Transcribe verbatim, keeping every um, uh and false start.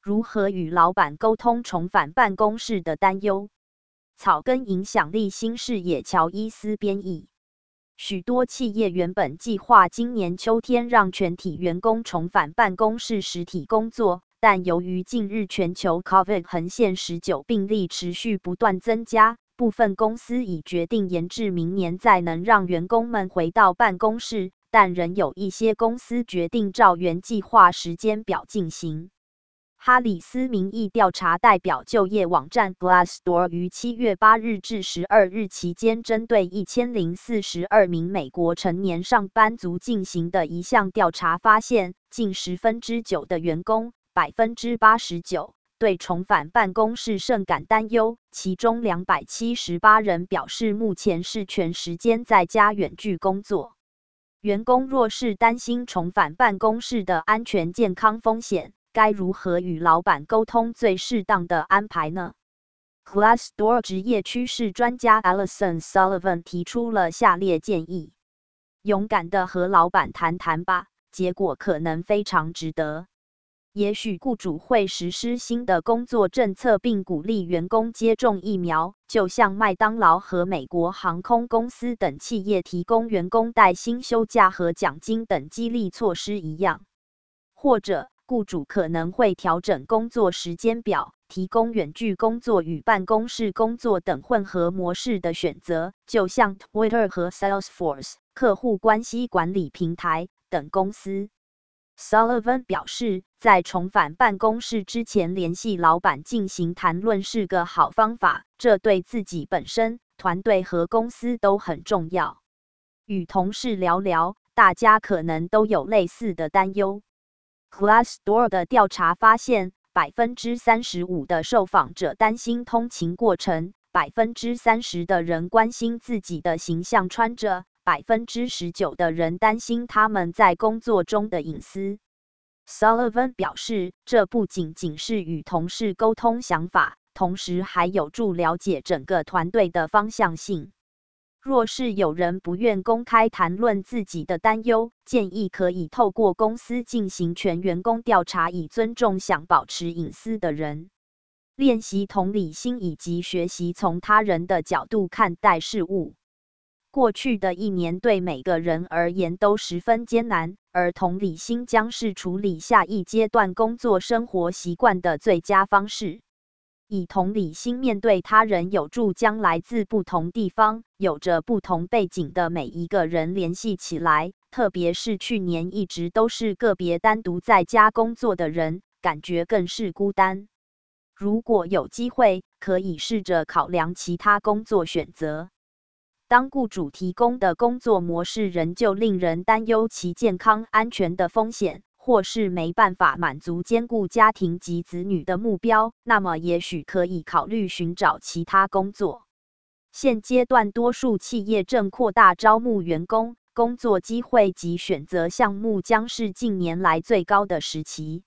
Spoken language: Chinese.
如何与老板沟通重返办公室的担忧。草根影响力新视野乔伊斯编译。许多企业原本计划今年秋天让全体员工重返办公室实体工作，但由于近日全球 COVID 横线十九病例持续不断增加，部分公司已决定延至明年再能让员工们回到办公室，但仍有一些公司决定照原计划时间表进行。哈里斯民意调查代表就业网站 Glassdoor 于七月八日至十二日期间，针对一千零四十二名美国成年上班族进行的一项调查发现，近十分之九的员工 百分之八十九 对重返办公室甚感担忧，其中两百七十八人表示目前是全时间在家远距工作。员工若是担心重返办公室的安全健康风险，该如何与老板沟通最适当的安排呢？ Glassdoor 职业趋势专家 Alison Sullivan 提出了下列建议：勇敢地和老板谈谈吧，结果可能非常值得。也许雇主会实施新的工作政策，并鼓励员工接种疫苗，就像麦当劳和美国航空公司等企业提供员工带薪休假和奖金等激励措施一样。或者，雇主可能会调整工作时间表，提供远距工作与办公室工作等混合模式的选择，就像 Twitter 和 Salesforce 客户关系管理平台等公司。Sullivan 表示，在重返办公室之前联系老板进行谈论是个好方法，这对自己本身、团队和公司都很重要。与同事聊聊，大家可能都有类似的担忧。Glassdoor 的调查发现， 百分之三十五 的受访者担心通勤过程， 百分之三十 的人关心自己的形象穿着， 百分之十九 的人担心他们在工作中的隐私。Sullivan 表示，这不仅仅是与同事沟通想法，同时还有助了解整个团队的方向性。若是有人不愿公开谈论自己的担忧，建议可以透过公司进行全员工调查，以尊重想保持隐私的人。练习同理心以及学习从他人的角度看待事物。过去的一年对每个人而言都十分艰难，而同理心将是处理下一阶段工作生活习惯的最佳方式。以同理心面对他人，有助将来自不同地方、有着不同背景的每一个人联系起来，特别是去年一直都是个别单独在家工作的人，感觉更是孤单。如果有机会，可以试着考量其他工作选择。当雇主提供的工作模式仍旧令人担忧其健康安全的风险，或是没办法满足兼顾家庭及子女的目标，那么也许可以考虑寻找其他工作。现阶段多数企业正扩大招募员工，工作机会及选择项目将是近年来最高的时期。